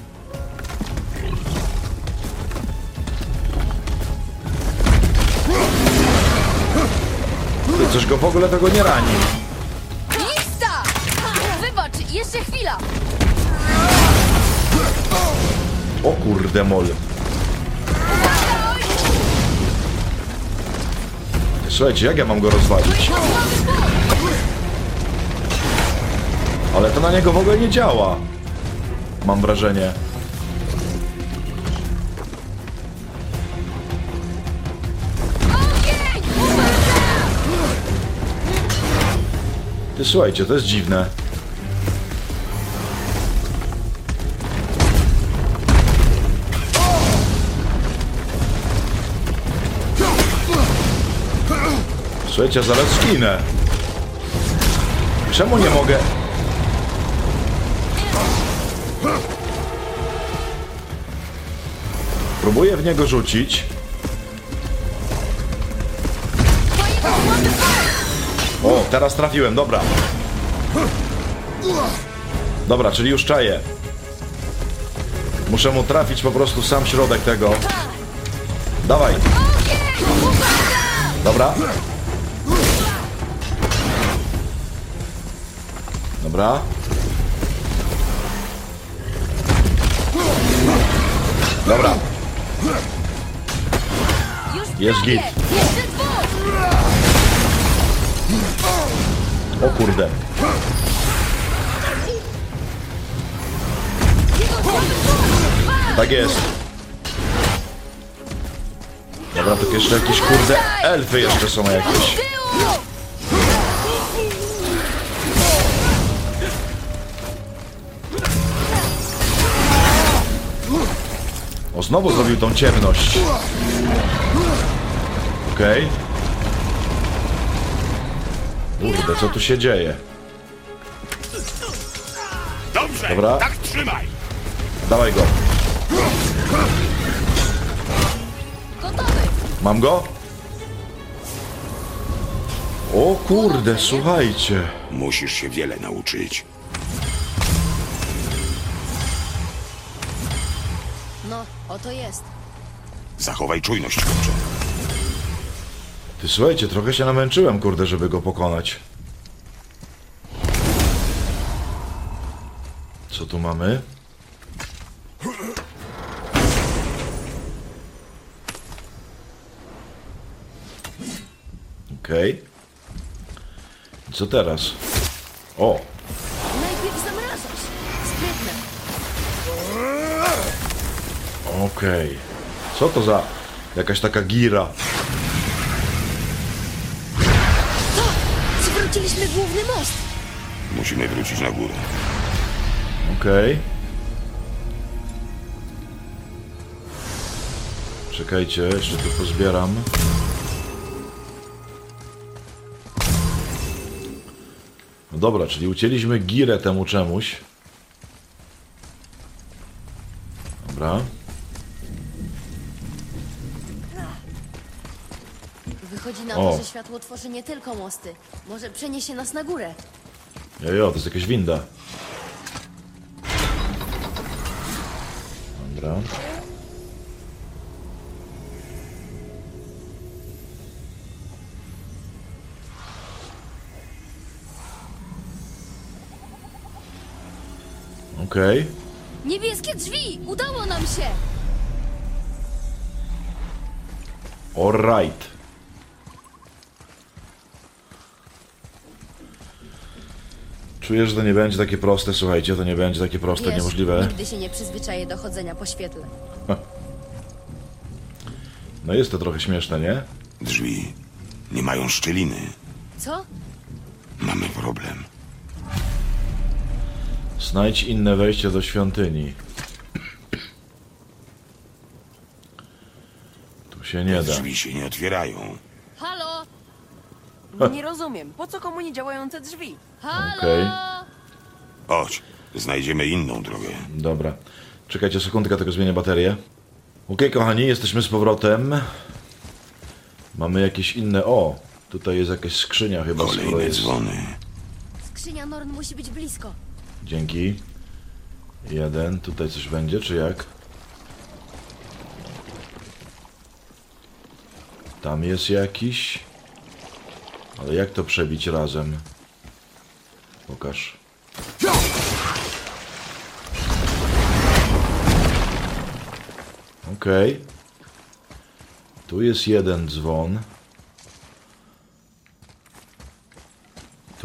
Ty, coś go w ogóle tego nie rani. Lista! Wybacz, jeszcze chwila! O kurde mol. Słuchajcie, jak ja mam go rozwalić? Ale to na niego w ogóle nie działa. Mam wrażenie. Ty, słuchajcie, to jest dziwne. Słuchajcie, zaraz zginę. Czemu nie mogę? Próbuję w niego rzucić. O, teraz trafiłem, dobra. Dobra, czyli już czaję. Muszę mu trafić po prostu sam środek tego. Dawaj. Dobra. Dobra. Dobra. Jest git. O kurde. Tak jest. Dobra, to jeszcze jakieś kurde elfy jeszcze są jakieś. O, znowu zrobił tą ciemność. Okej. Okay. Kurde, co tu się dzieje? Dobrze, dobra. Tak trzymaj. Dawaj go. Mam go? O kurde, słuchajcie. Musisz się wiele nauczyć. No, oto jest. Zachowaj czujność, chłopcze. Ty, słuchajcie, trochę się namęczyłem, kurde, żeby go pokonać. Co tu mamy? Okej. Okay. Co teraz? O! Najpierw zamrażasz. Sprytne. Okej. Okay. Co to za jakaś taka gira? To! Przywróciliśmy główny most. Musimy wrócić na górę. Okej. Okay. Czekajcie, jeszcze tu pozbieram. No dobra, czyli ucięliśmy girę temu czemuś. Dobra. Wychodzi na O. to, że światło tworzy nie tylko mosty. Może przeniesie nas na górę. Jojo, to jest jakaś winda. Dobra. Okej. Okay. Niebieskie drzwi! Udało nam się! Alright. Czuję, że to nie będzie takie proste, słuchajcie, to nie będzie takie proste, Wiesz, niemożliwe. nigdy się nie przyzwyczaję do chodzenia po świetle. No jest to trochę śmieszne, nie? Drzwi nie mają szczeliny. Co? Mamy problem. Znajdź inne wejście do świątyni. Tu się nie da. Drzwi się nie otwierają. Halo? Nie rozumiem. Po co komu nie działające drzwi? Halo? Okej. Chodź, znajdziemy inną drogę. Dobra. Czekajcie sekundkę, tylko zmienię baterię. Okej, kochani, jesteśmy z powrotem. Mamy jakieś inne... O! Tutaj jest jakaś skrzynia chyba. skoro Kolejne jest... dzwony. Skrzynia Norn musi być blisko. Dzięki. Jeden. Tutaj coś będzie, czy jak? Tam jest jakiś. Ale jak to przebić razem? Pokaż. Okej. Okay. Tu jest jeden dzwon.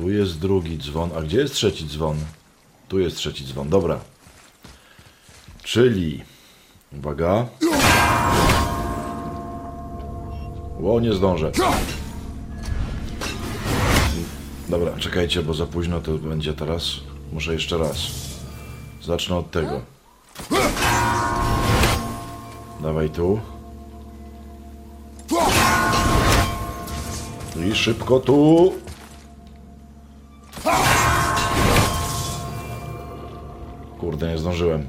Tu jest drugi dzwon. A gdzie jest trzeci dzwon? Tu jest trzeci dzwon, dobra. Czyli... Uwaga. Ło, nie zdążę. Dobra, czekajcie, bo za późno to będzie teraz. Muszę jeszcze raz. Zacznę od tego. Dawaj tu. I szybko tu. Kurde, nie zdążyłem.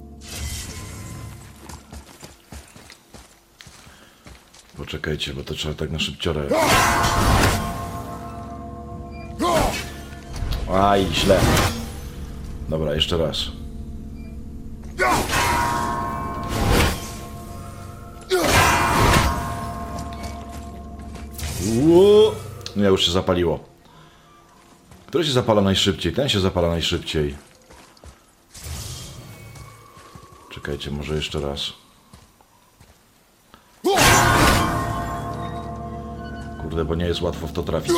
Poczekajcie, bo to trzeba tak na szybciorę. Aj, źle. Dobra, jeszcze raz. Uuu. Nie, już się zapaliło. Który się zapala najszybciej? Ten się zapala najszybciej. Czekajcie, może jeszcze raz. Kurde, bo nie jest łatwo w to trafić.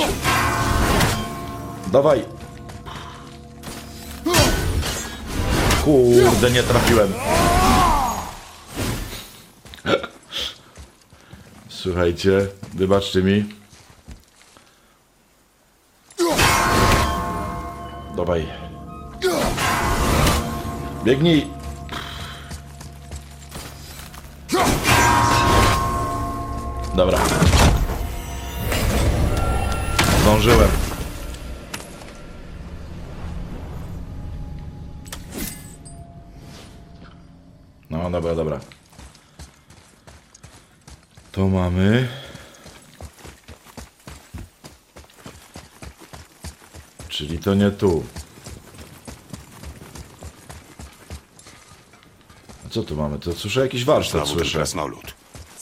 Dawaj! Kurde, nie trafiłem. Słuchajcie, wybaczcie mi. Dawaj. Biegnij. Dobra. Zdążyłem. No dobra, dobra. To mamy. Czyli to nie tu. A co tu mamy? To słyszę jakiś warsztat, Znowu ten słyszę. krasnolud.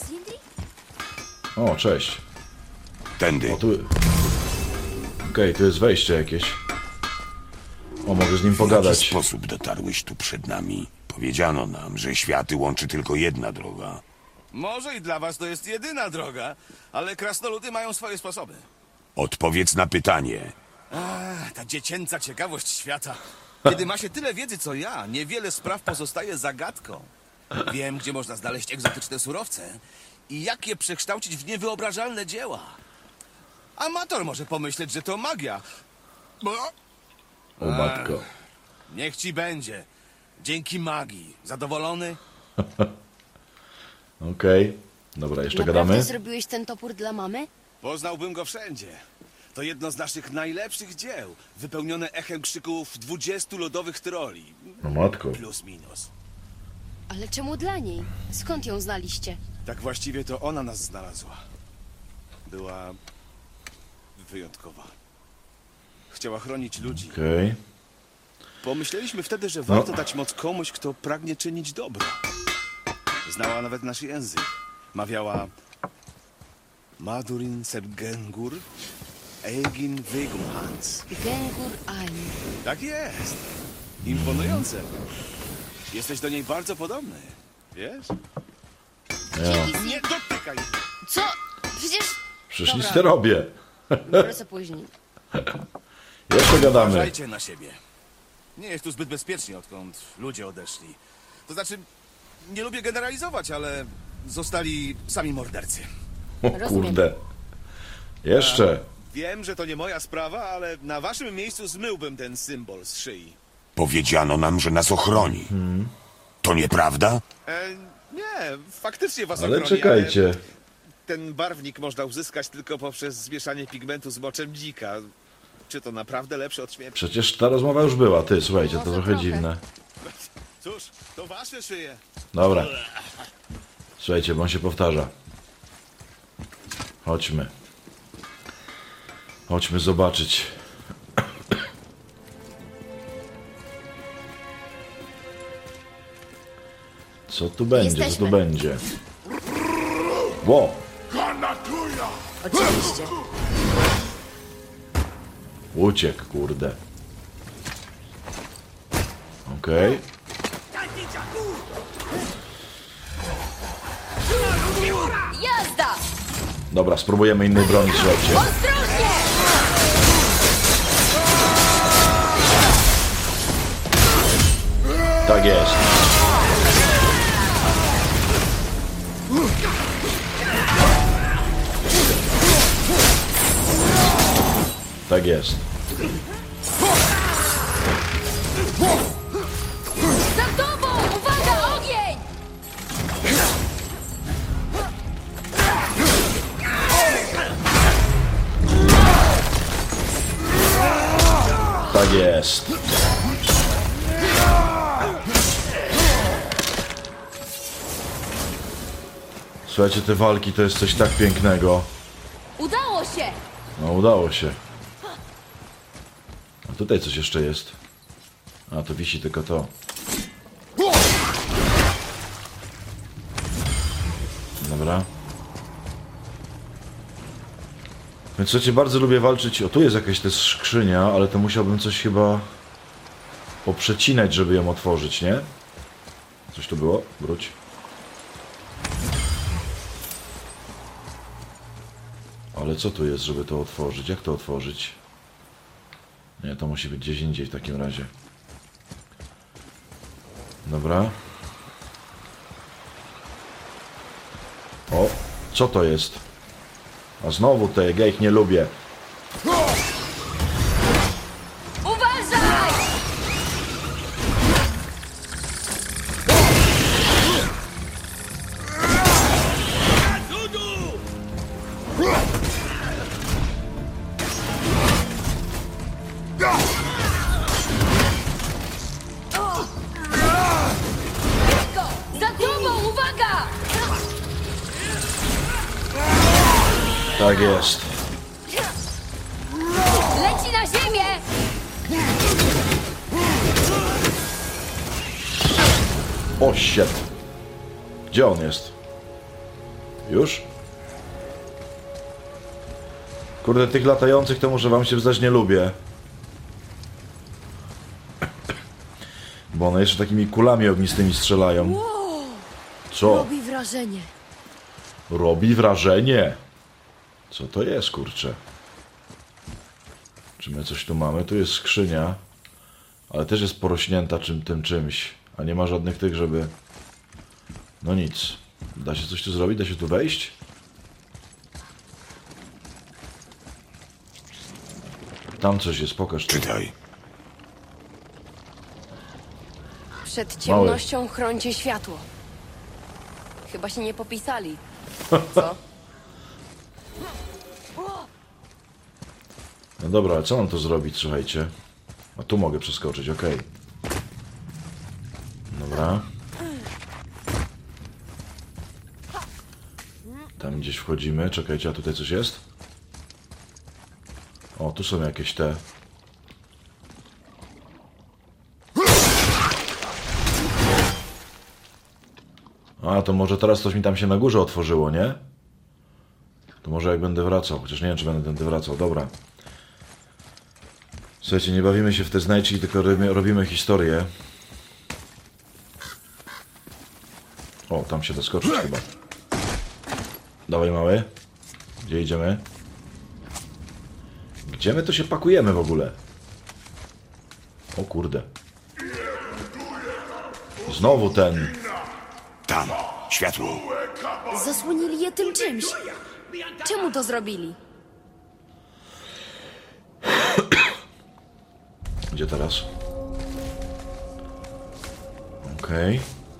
O, cześć. Tędy. O, tu... Okej, tu jest wejście jakieś. O, mogę z nim W jaki pogadać. sposób dotarłeś tu przed nami? Powiedziano nam, że światy łączy tylko jedna droga. Może i dla was to jest jedyna droga, ale krasnoludy mają swoje sposoby. Odpowiedz na pytanie. Ach, ta dziecięca ciekawość świata. Kiedy ma się tyle wiedzy co ja, niewiele spraw pozostaje zagadką. Wiem, gdzie można znaleźć egzotyczne surowce i jak je przekształcić w niewyobrażalne dzieła. Amator może pomyśleć, że to magia. Bo... O matko. Niech ci będzie. Dzięki magii. Zadowolony? Okej. Dobra, jeszcze Naprawdę gadamy. zrobiłeś ten topór dla mamy? Poznałbym go wszędzie. To jedno z naszych najlepszych dzieł, wypełnione echem krzyków dwudziestu lodowych troli. O matko. Plus minus. Ale czemu dla niej? Skąd ją znaliście? Tak właściwie to ona nas znalazła. Była wyjątkowa. Chciała chronić ludzi. Okej. Pomyśleliśmy wtedy, że No. warto dać moc komuś, kto pragnie czynić dobro. Znała nawet nasz język. Mawiała Madurin Sebgengur Egin Vegunhans. Gengur Ain. Tak jest. Imponujące. Jesteś do niej bardzo podobny. Wiesz? Ja. Nie dotykaj! Co? Przecież... Przecież nic Dobra. nie robię. Wrócę później. Jeszcze gadamy. Uważajcie na siebie. Nie jest tu zbyt bezpiecznie, odkąd ludzie odeszli. To znaczy, nie lubię generalizować, ale zostali sami mordercy. O Rozumiem. kurde. Jeszcze. Wiem, że to nie moja sprawa, ale na waszym miejscu zmyłbym ten symbol z szyi. Powiedziano nam, że nas ochroni. To nieprawda? E, nie, faktycznie was Ale ochroni, czekajcie. ale ten barwnik można uzyskać tylko poprzez zmieszanie pigmentu z moczem dzika. Czy to naprawdę lepsze od śmierci? Przecież ta rozmowa już była. Ty, słuchajcie, to Może trochę trochę. dziwne. Cóż, to wasze szyje. Dobra. Słuchajcie, bo on się powtarza. Chodźmy. Chodźmy zobaczyć. Co tu będzie? Co tu Jesteśmy. będzie? Ło! Oczywiście. Uciekł, kurde. Okej. Jazda! Dobra, spróbujemy innej broni, słuchajcie. Ostrożnie! Tak jest. Tak jest. Za tobą! Uwaga, ogień! Tak jest. Słuchajcie, te walki to jest coś tak pięknego. Udało się! No, udało się. A tutaj coś jeszcze jest. A, to wisi tylko to. Dobra. Więc słuchajcie, bardzo lubię walczyć. O, tu jest jakaś też skrzynia, ale to musiałbym coś chyba poprzecinać, żeby ją otworzyć, nie? Coś tu było? Wróć. Ale co tu jest, żeby to otworzyć? Jak to otworzyć? Nie, to musi być gdzieś indziej w takim razie. Dobra. O, co to jest? A znowu te, ja ich nie lubię. Uważaj! Za tobą, uwaga! Tak jest. Leci na ziemię! O, shit. Gdzie on jest? Już? Kurde, tych latających to może wam się zdać nie lubię. Bo one jeszcze takimi kulami ognistymi strzelają. Co? Robi wrażenie. Robi wrażenie. Co to jest, kurczę? Czy my coś tu mamy? Tu jest skrzynia. Ale też jest porośnięta czym, tym czymś. A nie ma żadnych tych, żeby... No nic. Da się coś tu zrobić? Da się tu wejść? Tam coś jest, pokaż to. Czytaj. Przed ciemnością chrońcie światło. Chyba się nie popisali. Co? No dobra, ale co mam tu zrobić, słuchajcie? A tu mogę przeskoczyć, okej. Dobra. Tam gdzieś wchodzimy. Czekajcie, a tutaj coś jest? O, tu są jakieś te... A, to może teraz coś mi tam się na górze otworzyło, nie? To może jak będę wracał, chociaż nie wiem, czy będę tędy wracał. Dobra. Słuchajcie, nie bawimy się w te znajdźki, tylko robimy, robimy historię. O, tam się doskoczyć chyba. Dawaj, mały. Gdzie idziemy? Gdzie my to się pakujemy w ogóle? O kurde. Znowu ten... Tam, światło. Zasłonili je tym czymś. Czemu to zrobili? Gdzie teraz? Okej.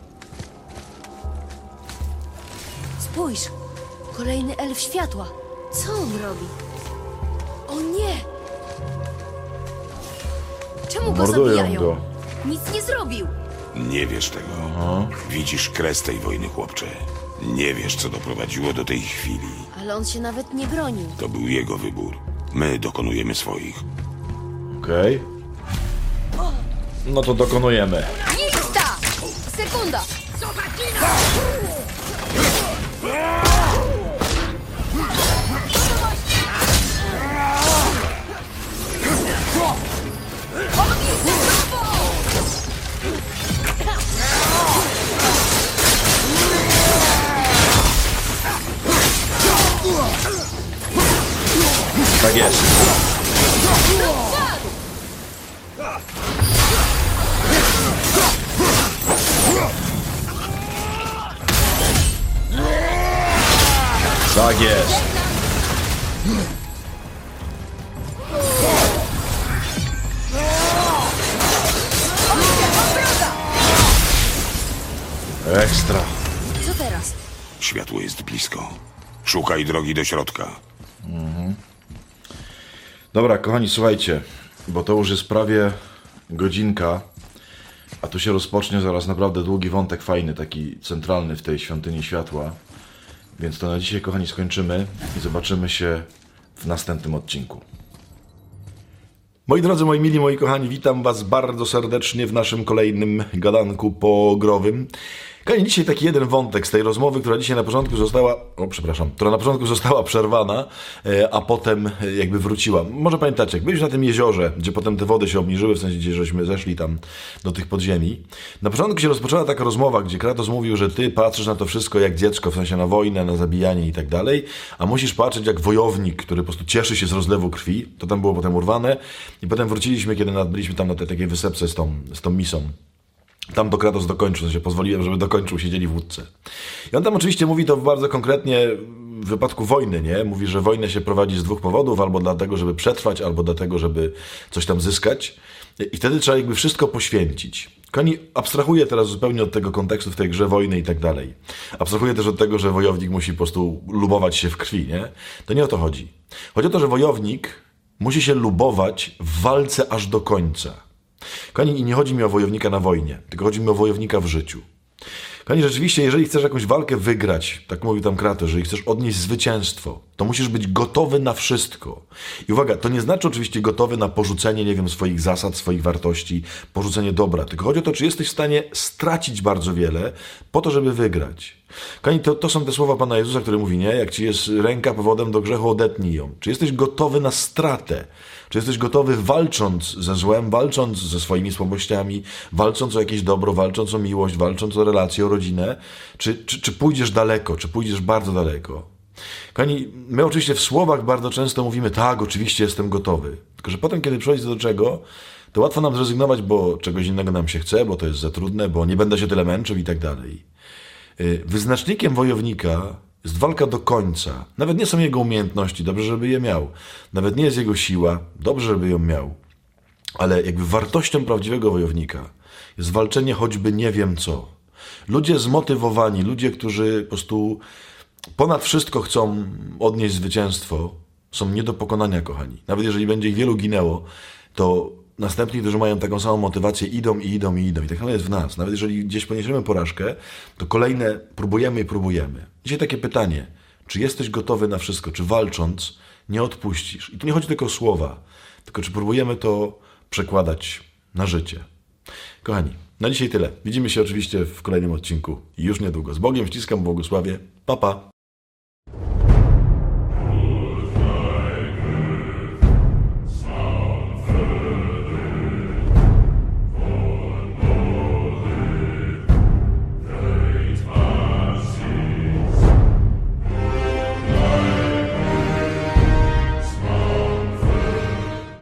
Spójrz. Kolejny elf światła. Co on robi? O nie! Czemu go Mordują zabijają? go. Nic nie zrobił. Nie wiesz tego. Aha. Widzisz kres tej wojny, chłopcze. Nie wiesz, co doprowadziło do tej chwili. Ale on się nawet nie bronił. To był jego wybór. My dokonujemy swoich. Okej. No to dokonujemy. Nista! Sekunda! Tak jest. Tak jest. Ekstra. Co teraz? Światło jest blisko. Szukaj drogi do środka. Dobra, kochani, słuchajcie, bo to już jest prawie godzinka, a tu się rozpocznie zaraz naprawdę długi wątek fajny, taki centralny w tej świątyni światła. Więc to na dzisiaj, kochani, skończymy i zobaczymy się w następnym odcinku. Moi drodzy, moi mili, moi kochani, witam was bardzo serdecznie w naszym kolejnym gadanku pogrowym. Kochani, dzisiaj taki jeden wątek z tej rozmowy, która dzisiaj na początku została, o przepraszam, która na początku została przerwana, a potem jakby wróciła. Może pamiętacie, jak byliśmy na tym jeziorze, gdzie potem te wody się obniżyły, w sensie, gdzie żeśmy zeszli tam do tych podziemi. Na początku się rozpoczęła taka rozmowa, gdzie Kratos mówił, że ty patrzysz na to wszystko jak dziecko, w sensie na wojnę, na zabijanie i tak dalej, a musisz patrzeć jak wojownik, który po prostu cieszy się z rozlewu krwi. To tam było potem urwane i potem wróciliśmy, kiedy byliśmy tam na tej takiej wysepce z tą, z tą misą. Tam to Kratos dokończył, w sensie pozwoliłem, żeby dokończył, siedzieli w łódce. I on tam oczywiście mówi to bardzo konkretnie w wypadku wojny, nie? Mówi, że wojnę się prowadzi z dwóch powodów, albo dlatego, żeby przetrwać, albo dlatego, żeby coś tam zyskać. I wtedy trzeba jakby wszystko poświęcić. Koni abstrahuje teraz zupełnie od tego kontekstu w tej grze wojny i tak dalej. Abstrahuje też od tego, że wojownik musi po prostu lubować się w krwi, nie? To nie o to chodzi. Chodzi o to, że wojownik musi się lubować w walce aż do końca. Kochani, i nie chodzi mi o wojownika na wojnie, tylko chodzi mi o wojownika w życiu. Kochani, rzeczywiście, jeżeli chcesz jakąś walkę wygrać, tak mówił tam Kratos, jeżeli chcesz odnieść zwycięstwo, to musisz być gotowy na wszystko. I uwaga, to nie znaczy oczywiście gotowy na porzucenie, nie wiem, swoich zasad, swoich wartości, porzucenie dobra, tylko chodzi o to, czy jesteś w stanie stracić bardzo wiele po to, żeby wygrać. Kochani, to, to są te słowa Pana Jezusa, który mówi, nie? Jak ci jest ręka powodem do grzechu, odetnij ją. Czy jesteś gotowy na stratę? Czy jesteś gotowy, walcząc ze złem, walcząc ze swoimi słabościami, walcząc o jakieś dobro, walcząc o miłość, walcząc o relacje, o rodzinę? Czy, czy, czy pójdziesz daleko? Czy pójdziesz bardzo daleko? Kochani, my oczywiście w słowach bardzo często mówimy, tak, oczywiście jestem gotowy. Tylko że potem, kiedy przychodzi do czego, to łatwo nam zrezygnować, bo czegoś innego nam się chce, bo to jest za trudne, bo nie będę się tyle męczył i tak dalej. Wyznacznikiem wojownika jest walka do końca. Nawet nie są jego umiejętności, dobrze, żeby je miał. Nawet nie jest jego siła, dobrze, żeby ją miał. Ale jakby wartością prawdziwego wojownika jest walczenie choćby nie wiem co. Ludzie zmotywowani, ludzie, którzy po prostu ponad wszystko chcą odnieść zwycięstwo, są nie do pokonania, kochani. Nawet jeżeli będzie ich wielu ginęło, to następni, którzy mają taką samą motywację, idą i idą i idą. I tak samo jest w nas. Nawet jeżeli gdzieś poniesiemy porażkę, to kolejne próbujemy i próbujemy. Dzisiaj takie pytanie. Czy jesteś gotowy na wszystko? Czy walcząc nie odpuścisz? I tu nie chodzi tylko o słowa, tylko czy próbujemy to przekładać na życie. Kochani, na dzisiaj tyle. Widzimy się oczywiście w kolejnym odcinku. I już niedługo. Z Bogiem ściskam, błogosławię. Pa, pa.